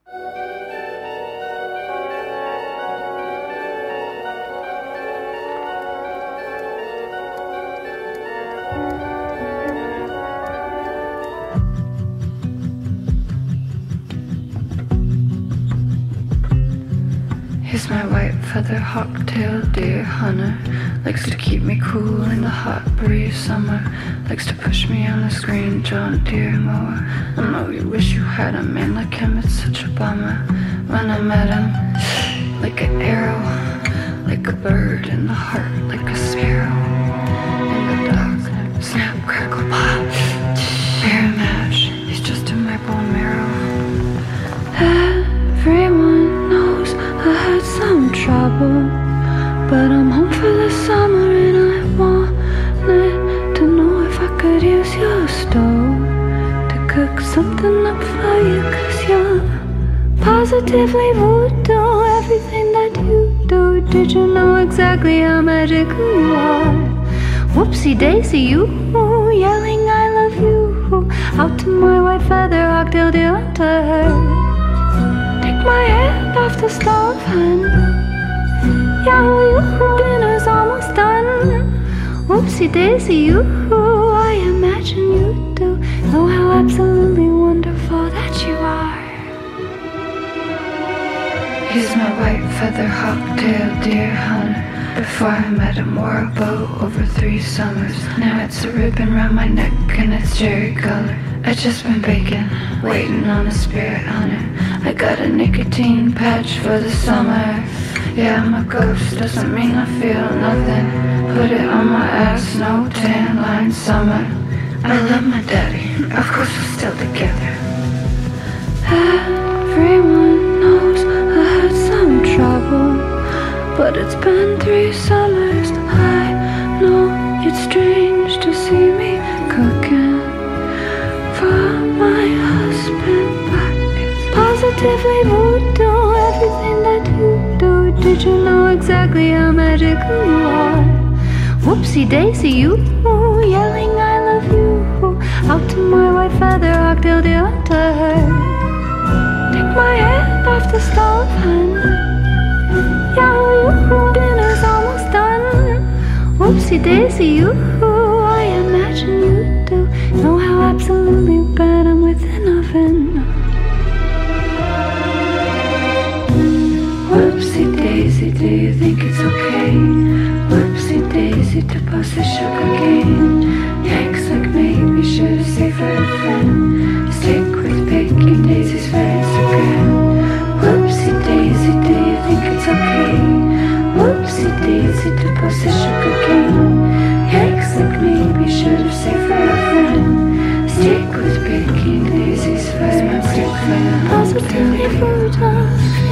He's my white feather hawk-tailed deer hunter. Likes to keep me cool in the hot breeze summer. Likes to push me on the screen, John Deere mower. I know you wish you had a man like him, it's such a bummer. When I met him, like an arrow, like a bird in the heart, like a sparrow. In the dark, snap, crackle, pop, mirror match, he's just in my bone marrow. Everyone knows I had some trouble, but I'm home for the summer and I wanted to know if I could use your stove to cook something up for you, 'cause you're positively voodoo, everything that you do. Did you know exactly how magical you are? Whoopsie daisy, you yelling I love you out to my white feather hawk-tailed deer hunter. Take my hand off the stove, hun. Yeah, dinner's almost done. Whoopsie daisy, you, I imagine you do know how absolutely wonderful that you are. He's my white feather hawk-tailed deer hunter. Before I met him, wore a bow over 3 summers. Now it's a ribbon round my neck and it's cherry color. I just been baking, waiting on a spirit hunter. I got a nicotine patch for the summer. Yeah, I'm a ghost, doesn't mean I feel nothing. Put it on my ass, no tan line summer. I love my daddy, of course we're still together. Everyone knows I had some trouble, but it's been 3 summers. I know it's strange to see me cooking for my husband, but it's positively voodoo, everything that you do. Did you know exactly how magical you are? Whoopsie daisy, you yelling I love you out to my white feather hawk-tailed deer hunter. Take my hand off the stove, hun. Yeah, dinner's almost done. Whoopsie daisy, you, I imagine you do know how absolutely bad I'm with an oven. Whoopsie daisy, do you think it's okay? Whoopsie daisy to bust the sugar cane. Yanks like me, be sure to say for a friend. Stick with baking daisy's for Instagram. Whoopsie daisy, do you think it's okay? Whoopsie daisy to bust the sugar cane. Yanks like me, be sure to say for a friend. Stick with baking daisy's for Instagram. Positively voodoo.